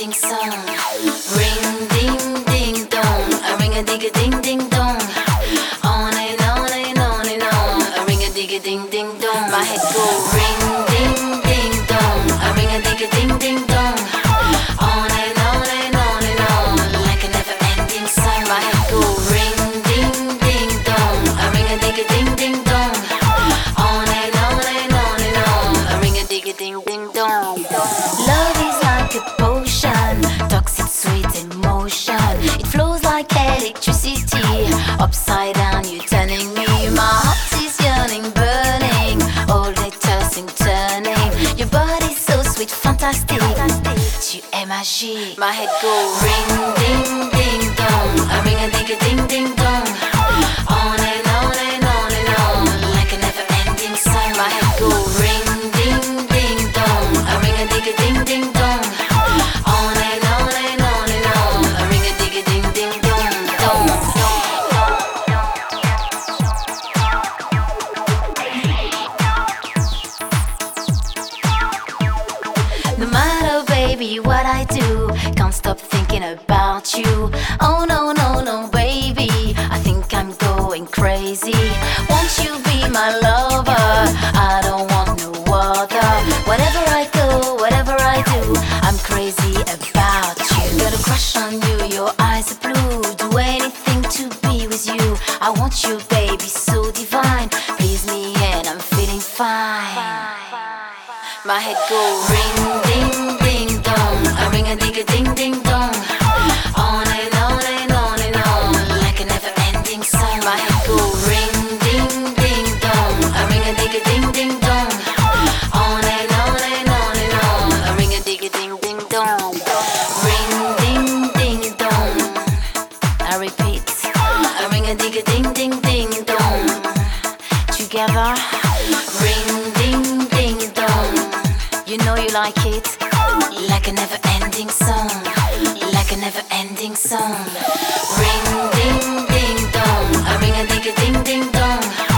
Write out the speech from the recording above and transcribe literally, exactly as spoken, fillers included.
never-ending song. Ring ding ding dong, a ring a ding a ding ding dong. On and on and on and on, a ring a ding a ding ding dong. My head go ring ding ding dong, a ring a ding a ding ding dong. On and on and on and on, like a never-ending song. My head go ring ding ding dong, a ring a ding a ding ding dong. On and on and on and on, a ring a ding a ding ding dong. Love is like a potion, toxic sweet emotion. It flows like electricity, upside down you're turning me. My heart is yearning, burning, all day tossing, turning. Your body's so sweet, fantastic, tu es magique. My head go ring ding ding dong, a ring a ding a ding ding dong. On and on and on and on, like a never-ending song. My head go ring ding ding dong, a ring a ding a ding ding dong. On and on and on and on, a ring a ding a ding ding dong dong. No matter, baby, what I do, can't stop thinking about you. Oh no, no, no, baby, I think I'm going crazy. Won't you be my lover? I don't want no other. Wherever I go, whatever I do, I'm crazy about you. Got a crush on you, your eyes are blue. Do anything to be with you. I want you, baby, so divine. Please me and I'm feeling fine. My head go ring ding ding dong, a ring a ding a ding ding dong. On and on and on and on, like a never-ending song. My head go ring ding ding dong, a ring a ding a ding ding dong. On and on and on and on, a ring a ding a ding ding dong. Ring ding ding dong, I repeat, a ring a ding a ding ding ding dong. Together, ring ding ding dong. You know you like it, like a never-ending song, like a never-ending song. Ring ding ding dong, a ring a ding a ding ding dong.